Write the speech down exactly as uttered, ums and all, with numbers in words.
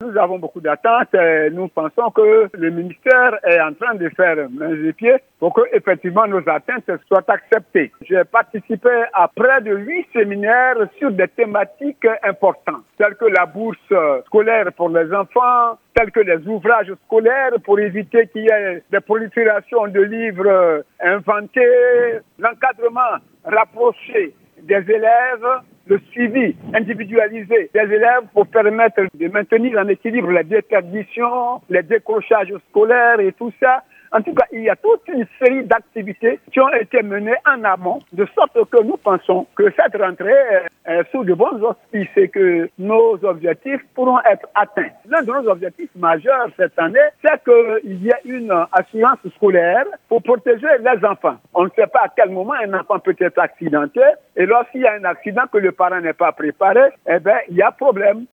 nous avons beaucoup d'attentes et nous pensons que le ministère est en train de faire main et pieds pour que effectivement nos attentes soient acceptées. J'ai participé à près de huit séminaires sur des thématiques importantes, telles que la bourse scolaire pour les enfants, tels que les ouvrages scolaires pour éviter qu'il y ait des proliférations de livres inventés, l'encadrement rapproché des élèves, le suivi individualisé des élèves pour permettre de maintenir en équilibre la déperdition, les décrochages scolaires et tout ça. En tout cas, il y a toute une série d'activités qui ont été menées en amont, de sorte que nous pensons que cette rentrée est sous de bons auspices et que nos objectifs pourront être atteints. L'un de nos objectifs majeurs cette année, c'est qu'il y ait une assurance scolaire pour protéger les enfants. On ne sait pas à quel moment un enfant peut être accidenté, et lorsqu'il y a un accident que le parent n'est pas préparé, eh bien, il y a problème.